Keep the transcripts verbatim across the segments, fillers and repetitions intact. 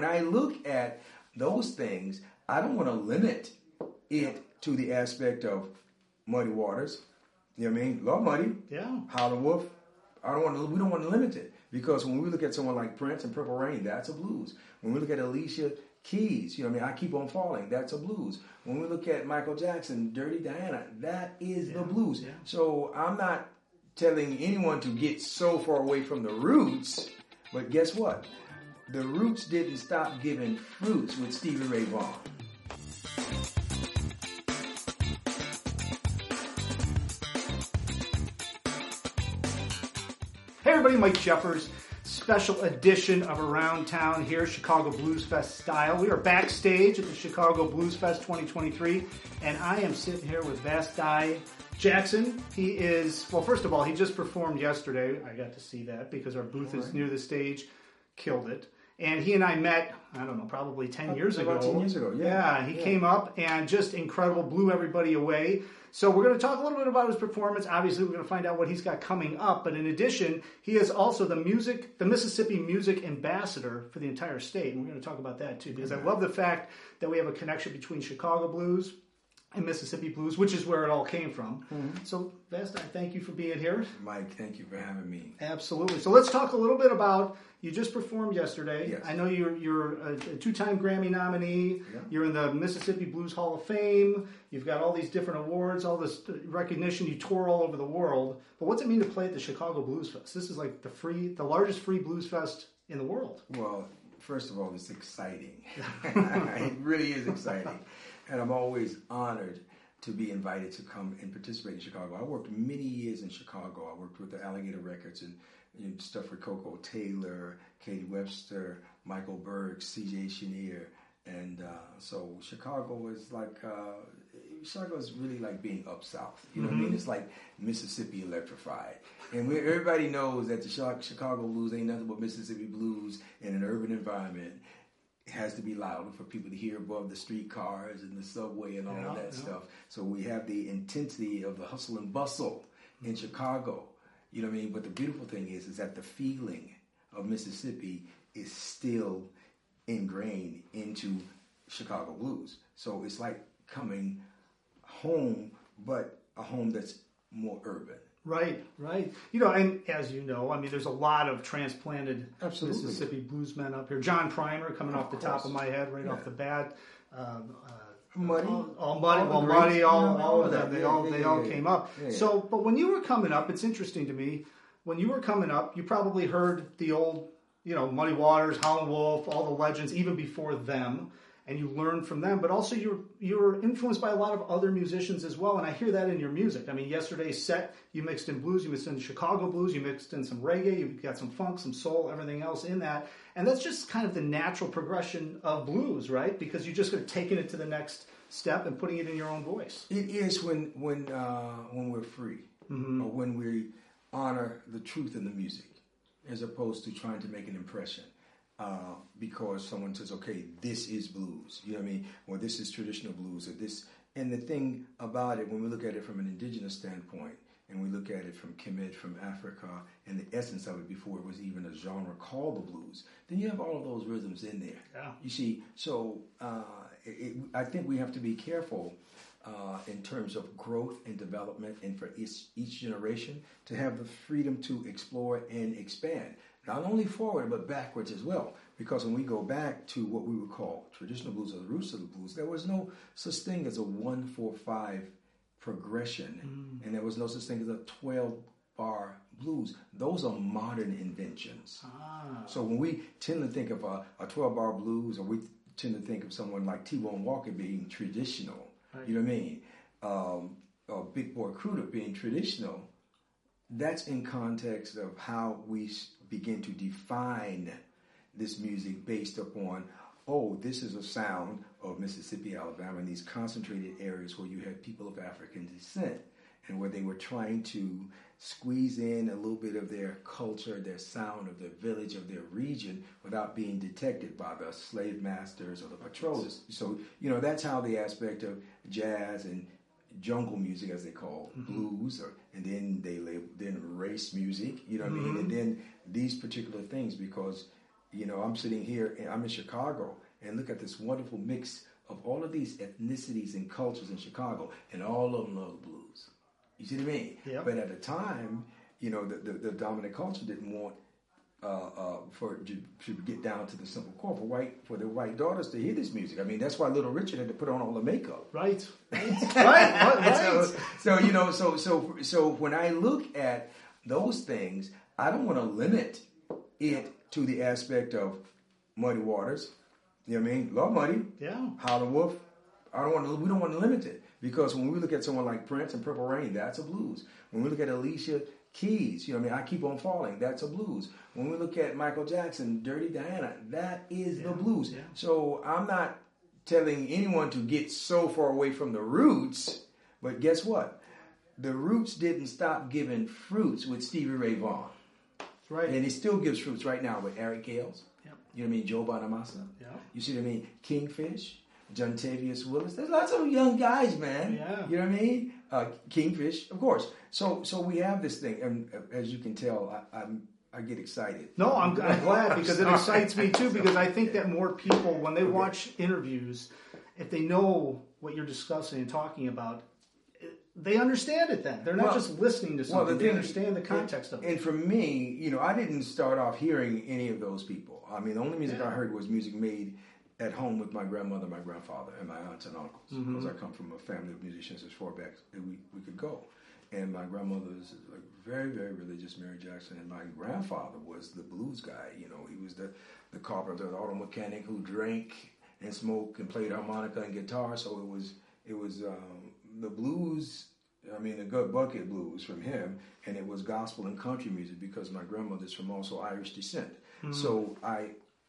when I look at those things, I don't want to limit it to the aspect of Muddy Waters. You know what I mean? Love Muddy. Yeah. Howlin' Wolf. I don't want to. We don't want to limit it because when we look at someone like Prince and Purple Rain, that's a blues. When we look at Alicia Keys, you know what I mean? I Keep on Falling, that's a blues. When we look at Michael Jackson, Dirty Diana, that is yeah. the blues. Yeah. So I'm not telling anyone to get so far away from the roots, but guess what? The roots didn't stop giving fruits with Stevie Ray Vaughan. Hey everybody, Mike Jeffers. Special edition of Around Town here, Chicago Blues Fest style. We are backstage at the Chicago Blues Fest twenty twenty-three, and I am sitting here with Vasti Jackson. He is, well, first of all, he just performed yesterday. I got to see that because our booth right. is near the stage. Killed it. And he and I met, I don't know, probably ten years ago. About ten years ago, yeah. Yeah, he yeah. came up and just incredible, blew everybody away. So we're going to talk a little bit about his performance. Obviously, we're going to find out what he's got coming up. But in addition, he is also the music, the Mississippi music ambassador for the entire state. And we're going to talk about that too, because I love the fact that we have a connection between Chicago blues and Mississippi blues, which is where it all came from. Mm-hmm. So, Vasti, thank you for being here. Mike, thank you for having me. Absolutely. So let's talk a little bit about, you just performed yesterday. Yes. I know you're you're a, a two-time Grammy nominee. Yeah. You're in the Mississippi Blues Hall of Fame. You've got all these different awards, all this recognition. You tour all over the world. But what's it mean to play at the Chicago Blues Fest? This is like the free, the largest free blues fest in the world. Well, first of all, it's exciting. It really is exciting. And I'm always honored to be invited to come and participate in Chicago. I worked many years in Chicago. I worked with the Alligator Records and you know, stuff for Coco Taylor, Katie Webster, Michael Berg, C J Chenier. And uh, so Chicago is like, uh, Chicago is really like being up south. You know mm-hmm. what I mean? It's like Mississippi electrified. And we, everybody knows that the Chicago blues ain't nothing but Mississippi blues in an urban environment. It has to be louder for people to hear above the streetcars and the subway and all yeah, of that yeah. stuff. So we have the intensity of the hustle and bustle mm-hmm. in Chicago. You know what I mean? But the beautiful thing is, is that the feeling of Mississippi is still ingrained into Chicago blues. So it's like coming home, but a home that's more urban. Right, right. You know, and as you know, I mean, there's a lot of transplanted Absolutely. Mississippi bluesmen up here. John Primer coming off the course. top of my head, right yeah. off the bat. Um, uh, Muddy, all, all muddy, all well, the muddy, greats, all, you know, all of them. that. They Yeah, all, yeah, they yeah, all yeah. came up. Yeah, yeah. So, but when you were coming up, it's interesting to me. When you were coming up, you probably heard the old, you know, Muddy Waters, Howlin' Wolf, all the legends, even before them, and you learned from them. But also, you're you're influenced by a lot of other musicians as well, and I hear that in your music. I mean, yesterday's set, you mixed in blues, you mixed in Chicago blues, you mixed in some reggae, you got some funk, some soul, everything else in that, and that's just kind of the natural progression of blues, right? Because you're just going to taking it to the next step and putting it in your own voice. It is when when uh, when we're free, mm-hmm. or when we honor the truth in the music, as opposed to trying to make an impression. Uh, because someone says, okay, this is blues, you know what I mean? Or this is traditional blues, or this. And the thing about it, when we look at it from an indigenous standpoint, and we look at it from Kemet, from Africa, and the essence of it before it was even a genre called the blues, then you have all of those rhythms in there. Yeah. You see, so uh, it, I think we have to be careful uh, in terms of growth and development, and for each, each generation to have the freedom to explore and expand. Not only forward, but backwards as well. Because when we go back to what we would call traditional blues or the roots of the blues, there was no such thing as a one four five progression. Mm. And there was no such thing as a twelve-bar blues. Those are modern inventions. Ah. So when we tend to think of a, a twelve-bar blues, or we tend to think of someone like T-Bone Walker being traditional, right. You know what I mean? Um, or Big Boy Crudup being traditional, that's in context of how we begin to define this music based upon, oh, this is a sound of Mississippi, Alabama, and these concentrated areas where you had people of African descent, and where they were trying to squeeze in a little bit of their culture, their sound of their village, of their region, without being detected by the slave masters or the patrollers. So, you know, that's how the aspect of jazz and jungle music, as they call mm-hmm. blues, or and then they label then race music, you know what mm-hmm. I mean, and then these particular things, because you know, I'm sitting here, and I'm in Chicago, and look at this wonderful mix of all of these ethnicities and cultures in Chicago, and all of them love the blues. You see what I mean? Yep. But at the time, you know, the, the, the dominant culture didn't want uh, uh, for to, to get down to the simple core for white for the white daughters to hear this music. I mean, that's why Little Richard had to put on all the makeup. Right. Right. right. right. So, so you know, so so so when I look at those things, I don't want to limit it to the aspect of Muddy Waters. You know what I mean? Love Muddy. Yeah. Howlin' Wolf. I don't want to. We don't want to limit it because when we look at someone like Prince and Purple Rain, that's a blues. When we look at Alicia Keys, you know what I mean? I Keep on Falling, that's a blues. When we look at Michael Jackson, Dirty Diana, that is yeah. the blues. Yeah. So I'm not telling anyone to get so far away from the roots, but guess what? The roots didn't stop giving fruits with Stevie Ray Vaughan. That's right. And it still gives fruits right now with Eric Gales. Yep. You know what I mean? Joe Bonamassa. Yeah. You see what I mean? Kingfish, Jontavius Willis. There's lots of young guys, man. Yeah. You know what I mean? Uh, Kingfish, of course. So, so we have this thing, and as you can tell, I, I'm I get excited. No, I'm, I'm glad because it excites me too. Because I think that more people, when they Okay. watch interviews, if they know what you're discussing and talking about, they understand it. Then they're not Well, just listening to something; well, the they thing- understand the context and, of it. And for me, you know, I didn't start off hearing any of those people. I mean, the only music Yeah. I heard was music made at home with my grandmother, my grandfather, and my aunts and uncles. Mm-hmm. Because I come from a family of musicians as far back as we, we could go. And my grandmother is like very, very religious, Mary Jackson, and my grandfather was the blues guy. You know, he was the, the carpenter, the auto mechanic who drank and smoked and played harmonica and guitar. So it was it was um, the blues. I mean, the good bucket blues from him, and it was gospel and country music because my grandmother's from also Irish descent. Mm-hmm. So I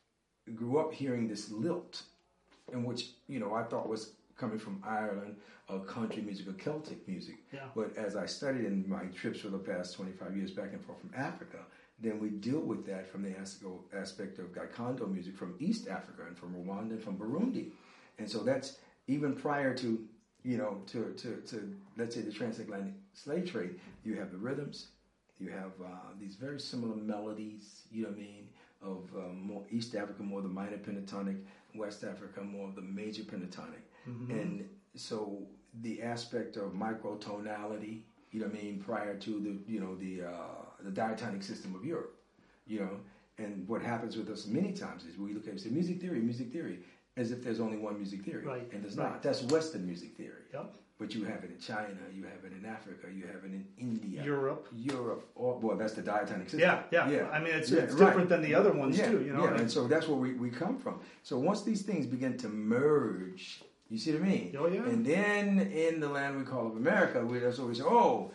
grew up hearing this lilt, in which you know I thought was coming from Ireland, or country music, or Celtic music. Yeah. But as I studied in my trips for the past twenty-five years back and forth from Africa, then we deal with that from the aspect of Gikondo music from East Africa and from Rwanda and from Burundi. And so that's even prior to, you know, to, to, to let's say the transatlantic slave trade, you have the rhythms, you have uh, these very similar melodies, you know what I mean, of uh, more East Africa, more the minor pentatonic, West Africa, more of the major pentatonic. Mm-hmm. And so the aspect of microtonality, you know what I mean, prior to the, you know, the uh, the diatonic system of Europe, you know, and what happens with us many times is we look at say music theory, music theory, as if there's only one music theory, Right. and there's Right. not. That's Western music theory. Yep. But you have it in China, you have it in Africa, you have it in India, Europe, Europe. Or, well, that's the diatonic system. Yeah, yeah, yeah. I mean, it's, Yeah, it's right. different than the other ones yeah, too. You know, yeah, I mean, and so that's where we, we come from. So once these things begin to merge, you see what I mean? Oh, yeah. And then in the land we call of America, we that's what we say, oh,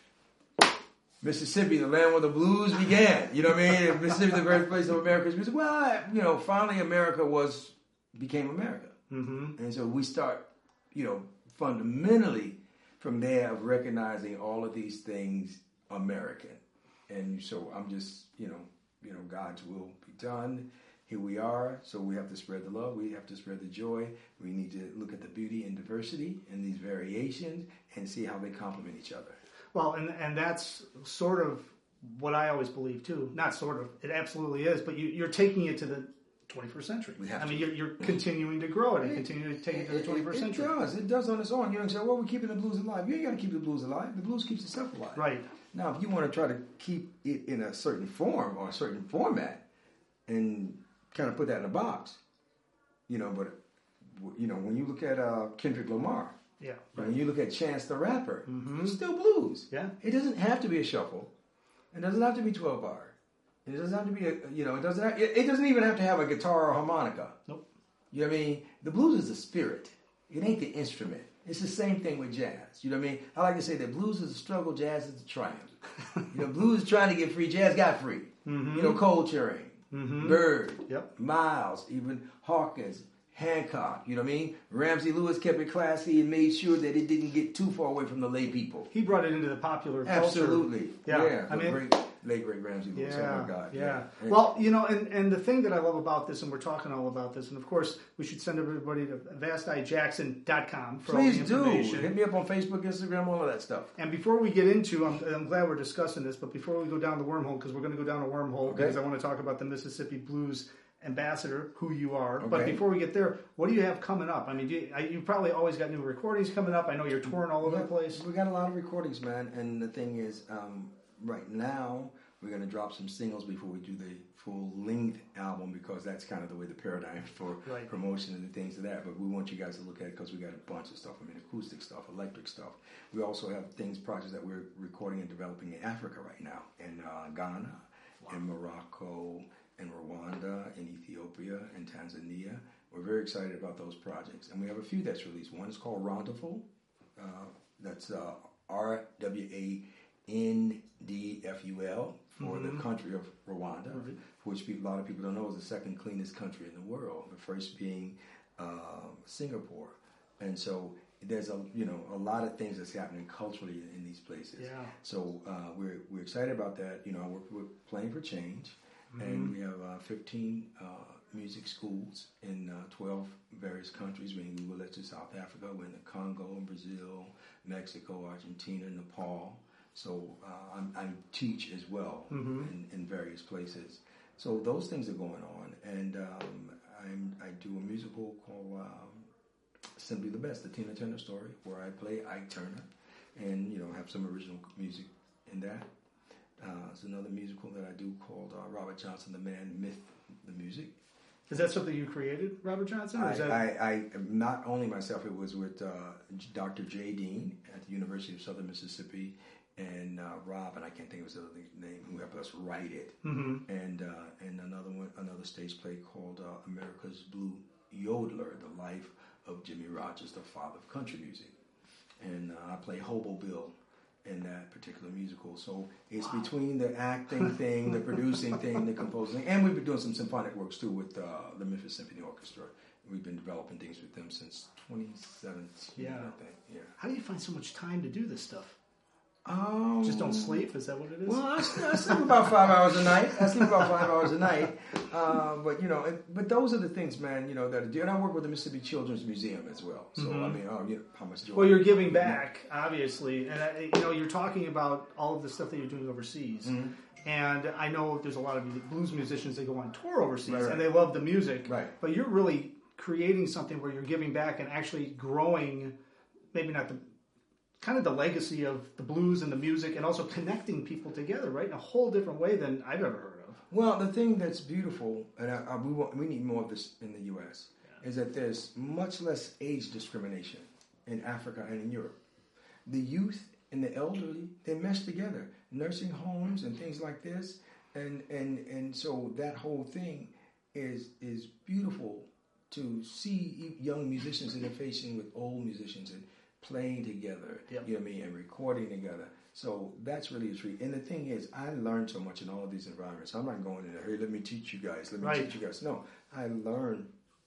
Mississippi, the land where the blues began. You know what I mean? Mississippi, the birthplace of America's music. Well, I, you know, finally America was became America. mm-hmm. And so we start, you know, fundamentally from there of recognizing all of these things American. And so I'm just, you know, you know, God's will be done. Here we are. So we have to spread the love. We have to spread the joy. We need to look at the beauty and diversity and these variations and see how they complement each other. Well, and and that's sort of what I always believe too. Not sort of, it absolutely is. But you, you're taking it to the twenty-first century. We have I to. mean, you're, you're continuing to grow it and continuing to take it to the twenty-first it, it, century. It does. It does on its own. You know, say, well, we're keeping the blues alive. You ain't got to keep the blues alive. The blues keeps itself alive. Right. Now, if you want to try to keep it in a certain form or a certain format and kind of put that in a box, you know, but, you know, when you look at uh, Kendrick Lamar, Yeah. when you look at Chance the Rapper, Mm-hmm. it's still blues. Yeah. It doesn't have to be a shuffle. It doesn't have to be twelve bar. It doesn't have to be a, you know, it doesn't have, it, it doesn't even have to have a guitar or harmonica. Nope. You know what I mean? The blues is a spirit. It ain't the instrument. It's the same thing with jazz. You know what I mean? I like to say that blues is a struggle, jazz is a triumph. You know, blues is trying to get free, jazz got free. Mm-hmm. You know, Coltrane, Mm-hmm. Bird, Yep. Miles, even Hawkins, Hancock. You know what I mean? Ramsey Lewis kept it classy and made sure that it didn't get too far away from the lay people. He brought it into the popular culture. Absolutely. Yeah. yeah I the mean, great, late great Ramsey Lewis. Yeah, Oh my God. yeah. yeah. Well, you know, and, and the thing that I love about this, and we're talking all about this, and of course, we should send everybody to vast eye jackson dot com for Please all the do. information. Hit me up on Facebook, Instagram, all of that stuff. And before we get into, I'm, I'm glad we're discussing this, but before we go down the wormhole, because we're going to go down a wormhole, Okay. because I want to talk about the Mississippi Blues ambassador, who you are. Okay. But before we get there, what do you have coming up? I mean, do you, I, you probably always got new recordings coming up. I know you're touring all over Yeah, the place. We got a lot of recordings, man. And the thing is, um, right now, we're going to drop some singles before we do the full-length album because that's kind of the way the paradigm for Right. promotion and things of that. But we want you guys to look at it because we got a bunch of stuff. I mean, acoustic stuff, electric stuff. We also have things, projects that we're recording and developing in Africa right now, in uh, Ghana, wow. in Morocco, in Rwanda, in Ethiopia, in Tanzania. We're very excited about those projects. And we have a few that's released. One is called Rendezvous. Uh, that's uh, R W A N D F U L for mm-hmm. the country of Rwanda, mm-hmm. which people, a lot of people don't know is the second cleanest country in the world, the first being uh, Singapore. And so there's a you know a lot of things that's happening culturally in, in these places. Yeah. So uh, we're we're excited about that. You know, we're, we're playing for change. Mm-hmm. And we have uh, fifteen uh, music schools in uh, twelve various countries. When we go to South Africa, we're in the Congo, Brazil, Mexico, Argentina, Nepal. So uh, I'm, I teach as well mm-hmm. in, in various places. So those things are going on. And um, I'm, I do a musical called um, Simply the Best, the Tina Turner story, where I play Ike Turner and, you know, have some original music in that. Uh, it's another musical that I do called uh, Robert Johnson, the Man, Myth, the Music. Is that something you created, Robert Johnson? Or I, is that... I, I, not only myself, it was with uh, Doctor Jay Dean at the University of Southern Mississippi, and uh, Rob, and I can't think of his other name, who helped us write it, mm-hmm. and uh, and another one, another stage play called uh, America's Blue Yodeler, the life of Jimmy Rogers, the father of country music, and uh, I play Hobo Bill in that particular musical. So it's wow. between the acting thing, the producing thing, the composing, and we've been doing some symphonic works too with uh, the Memphis Symphony Orchestra. We've been developing things with them since twenty seventeen, yeah. I think. Yeah. How do you find so much time to do this stuff? Um, Just don't sleep? Is that what it is? Well, I, I sleep about five hours a night. I sleep about five hours a night. Uh, but, you know, it, but those are the things, man, you know, that I do. And I work with the Mississippi Children's Museum as well. So, mm-hmm. I mean, oh, you know, how much joy. Well, you're giving back, obviously. And, I, you know, you're talking about all of the stuff that you're doing overseas. Mm-hmm. And I know there's a lot of music, blues musicians that go on tour overseas, right, right. and they love the music. Right. But you're really creating something where you're giving back and actually growing, maybe not the... kind of the legacy of the blues and the music, and also connecting people together, right, in a whole different way than I've ever heard of. Well, the thing that's beautiful, and I, I, we want, we need more of this in the U S, yeah. is that there's much less age discrimination in Africa and in Europe. The youth and the elderly, they mesh together, nursing homes and things like this, and and and so that whole thing is is beautiful to see young musicians interfacing with old musicians and playing together, yep. you know what I mean, and recording together. So that's really a treat. And the thing is, I learned so much in all of these environments. I'm not going in there, hey, let me teach you guys, let me right. teach you guys. No, I learned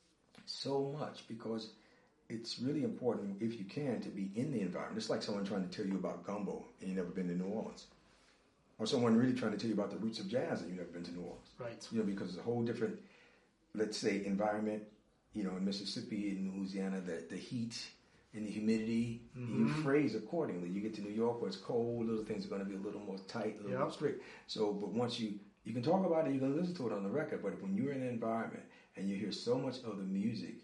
so much because it's really important, if you can, to be in the environment. It's like someone trying to tell you about gumbo and you've never been to New Orleans. Or someone really trying to tell you about the roots of jazz and you've never been to New Orleans. Right. You know, because it's a whole different, let's say, environment, you know, in Mississippi, in Louisiana, the, the heat, and the humidity, mm-hmm. you phrase accordingly. You get to New York where it's cold, those things are going to be a little more tight, a little yep. more strict. So, but once you, you can talk about it, you can listen to it on the record, but when you're in an environment and you hear so much of the music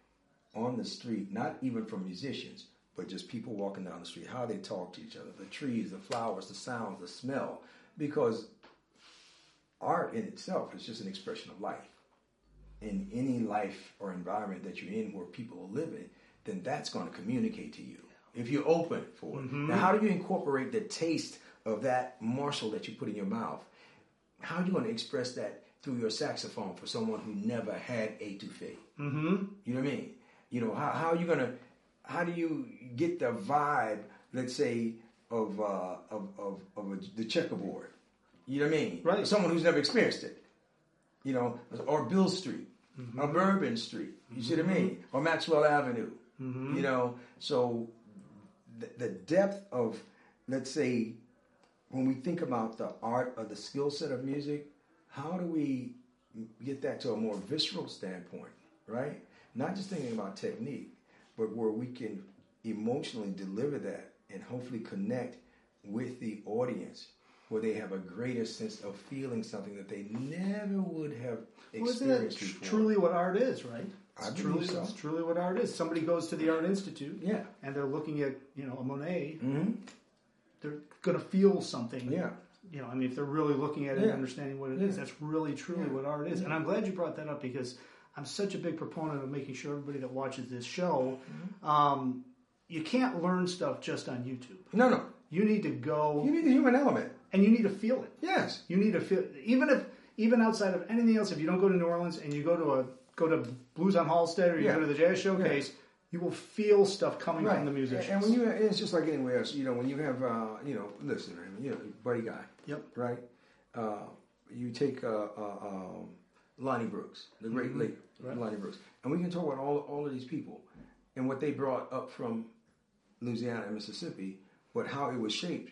on the street, not even from musicians, but just people walking down the street, how they talk to each other, the trees, the flowers, the sounds, the smell, because art in itself is just an expression of life. In any life or environment that you're in where people are living, then that's going to communicate to you if you're open for it. Mm-hmm. Now, how do you incorporate the taste of that morsel that you put in your mouth? How are you going to express that through your saxophone for someone who never had etouffee? Mm-hmm. You know what I mean? You know, how, how are you going to, how do you get the vibe, let's say, of uh, of, of, of a, the checkerboard? You know what I mean? Right. For someone who's never experienced it. You know, or Bill Street, mm-hmm. or Bourbon Street. You mm-hmm. see what I mean? Or Maxwell Avenue. Mm-hmm. You know, so the, the depth of, let's say, when we think about the art or the skill set of music, how do we get that to a more visceral standpoint, right? Not just thinking about technique, but where we can emotionally deliver that and hopefully connect with the audience where they have a greater sense of feeling something that they never would have Well, isn't that experienced tr- before. truly what art is, right? I It's believe truly, so. it's truly what art is. Somebody goes to the Art Institute, Yeah. and they're looking at, you know, a Monet. Mm-hmm. They're going to feel something. Yeah. You know, I mean, if they're really looking at it Yeah. and understanding what it is, Yeah. that's really, truly Yeah. what art is. And I'm glad you brought that up because I'm such a big proponent of making sure everybody that watches this show, Mm-hmm. um, you can't learn stuff just on YouTube. No, no. You need to go You need the human element. and you need to feel it. Yes. You need to feel even if even outside of anything else. If you don't go to New Orleans and you go to a go to Blues on Halstead or you Yeah. go to the Jazz Showcase, Yeah. you will feel stuff coming Right. from the musicians. And when you, it's just like anywhere else. You know, when you have, uh, you know, listen, man, you know, Buddy Guy. Yep. Right. Uh, you take uh, uh, um, Lonnie Brooks, the great Mhm. late Right. Lonnie Brooks, and we can talk about all all of these people and what they brought up from Louisiana and Mississippi, but how it was shaped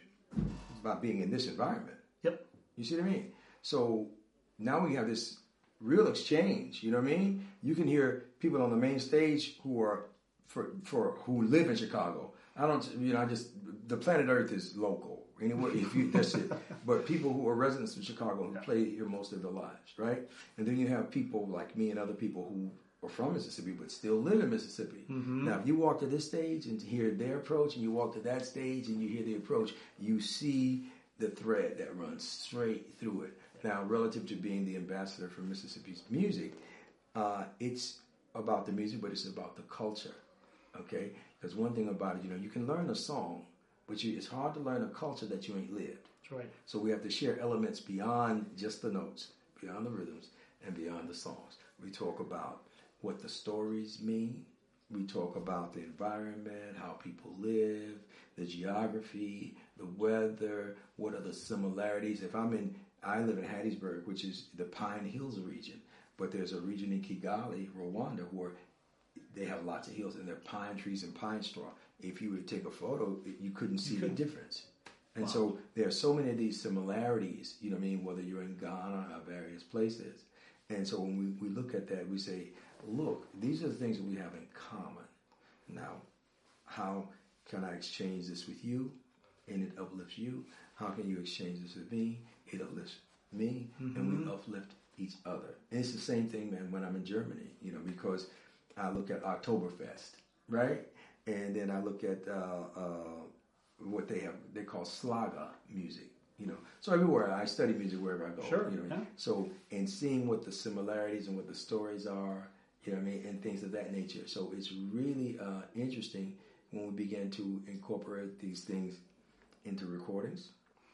by being in this environment. Yep. You see what I mean? So now we have this real exchange. You know what I mean? You can hear people on the main stage who are for for who live in Chicago. I don't, you know, I just the planet Earth is local. Anyway, if you that's it. But people who are residents of Chicago who play here most of their lives, right? And then you have people like me and other people who are from Mississippi but still live in Mississippi. Mm-hmm. Now, if you walk to this stage and hear their approach, and you walk to that stage and you hear the approach, you see the thread that runs straight through it. Now, relative to being the ambassador for Mississippi's music, uh, it's about the music, but it's about the culture, okay? Because one thing about it, you know, you can learn a song, but you, it's hard to learn a culture that you ain't lived. That's right. So we have to share elements beyond just the notes, beyond the rhythms, and beyond the songs. We talk about what the stories mean. We talk about the environment, how people live, the geography, the weather, what are the similarities. If I'm in, I live in Hattiesburg, which is the Pine Hills region, but there's a region in Kigali, Rwanda, where they have lots of hills and they're pine trees and pine straw. If you were to take a photo, you couldn't see the difference. And Wow. so there are so many of these similarities, you know what I mean, whether you're in Ghana or various places. And so when we, we look at that, we say, look, these are the things that we have in common. Now, how can I exchange this with you and it uplifts you? How can you exchange this with me? It uplifts me, mm-hmm. and we uplift each other. And it's the same thing, man, when I'm in Germany, you know, because I look at Oktoberfest, right? And then I look at uh, uh, what they have, they call Schlager music, you know. So everywhere, I study music wherever I go. Sure, you know. yeah. So, and seeing what the similarities and what the stories are, you know what I mean, and things of that nature. So it's really uh, interesting when we begin to incorporate these things into recordings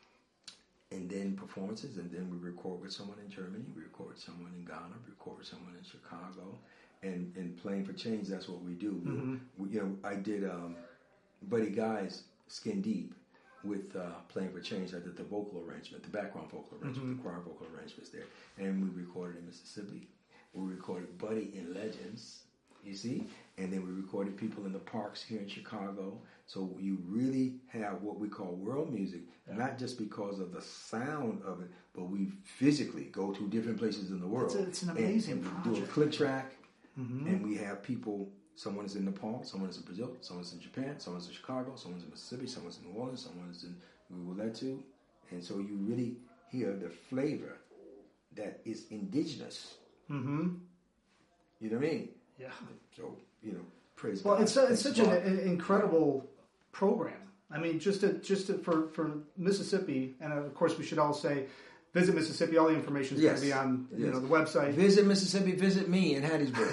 and then performances, and then we record with someone in Germany, we record with someone in Ghana, we record with someone in Chicago, and, and Playing for Change, that's what we do. Mm-hmm. We, you know, I did um, Buddy Guy's Skin Deep with uh, Playing for Change. I did the vocal arrangement, the background vocal arrangement, Mm-hmm. the choir vocal arrangements there, and we recorded in Mississippi. We recorded Buddy in Legends, you see, and then we recorded people in the parks here in Chicago. So you really have what we call world music, yeah. not just because of the sound of it, but we physically go to different places in the world. It's, a, it's an amazing and, and we project. do a click track, mm-hmm. and we have people, someone's in Nepal, someone's in Brazil, someone's in Japan, someone's in Chicago, someone's in Mississippi, someone's in New Orleans, someone's in Uwaletu. And so you really hear the flavor that is indigenous. Mm-hmm. You know what I mean? Yeah. So, you know, praise well, God. it's, a, it's such an, God. an incredible program. I mean, just to, just to, for, for Mississippi, and of course we should all say, visit Mississippi. All the information is Yes. going to be on you Yes. know the website. Visit Mississippi. Visit me in Hattiesburg.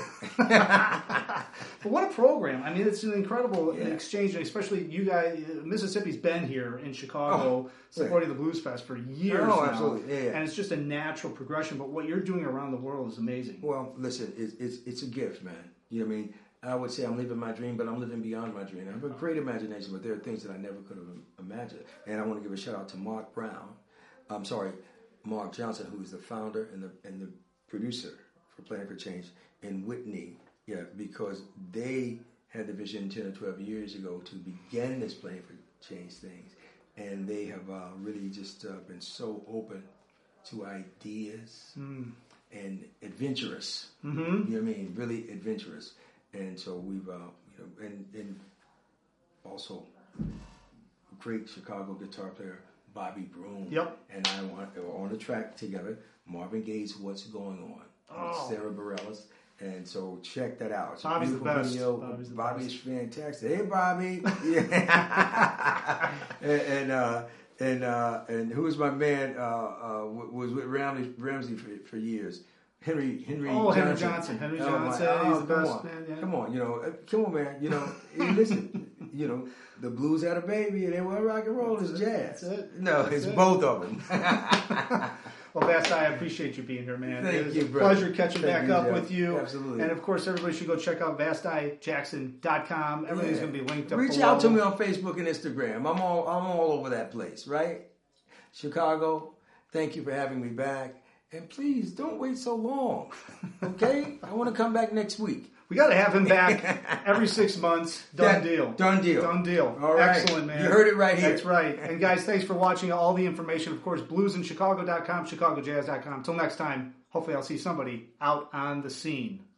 But what a program! I mean, it's an incredible Yeah. exchange, and especially you guys. Mississippi's been here in Chicago Oh, supporting the Blues Fest for years Oh, now, absolutely. Yeah, yeah. and it's just a natural progression. But what you're doing around the world is amazing. Well, listen, it's, it's it's a gift, man. You know what I mean? I would say I'm living my dream, but I'm living beyond my dream. I have a great imagination, but there are things that I never could have imagined. And I want to give a shout out to Mark Brown. I'm sorry, Mark Johnson, who is the founder and the and the producer for Playing for Change in Whitney. Yeah, because they had the vision ten or twelve years ago to begin this Playing for Change things. And they have uh, really just uh, been so open to ideas Mm. and adventurous. Mm-hmm. You know what I mean? Really adventurous. And so we've, uh, you know, and, and also great Chicago guitar player, Bobby Broom. Yep. And I want on the track together. Marvin Gaye's "What's Going On" Oh. with Sarah Bareilles. And so check that out. It's Bobby's the best. Video. Bobby's, the Bobby's best. fantastic. Hey, Bobby. Yeah. and and, uh, and uh, and who was my man? Uh, uh, was with Ramsey, Ramsey for, for years. Henry Henry. Oh, Johnson. Henry Johnson. Henry Oh, my- Johnson. oh, He's the come best on. man. Yeah. Come on, you know, uh, come on, man. You know, hey, listen. You know, the blues had a baby, and they were rock and roll. It's jazz. That's it. No, That's it's it. both of them. Well, Basti, I appreciate you being here, man. Thank it was you, a brother. pleasure catching Thank back you, up Jeff. with you. Absolutely. And of course, everybody should go check out Vasti Jackson dot com. Everything's Yeah. going to be linked up Reach below. out to me on Facebook and Instagram. I'm all I'm all over that place, right? Chicago, thank you for having me back. And please don't wait so long. Okay? I want to come back next week. We got to have him back every six months. Done That- deal. Done deal. Done deal. All right. Excellent, man. You heard it right here. That's right. And guys, thanks for watching. All the information, of course, blues in chicago dot com, chicago jazz dot com. Until next time, hopefully I'll see somebody out on the scene.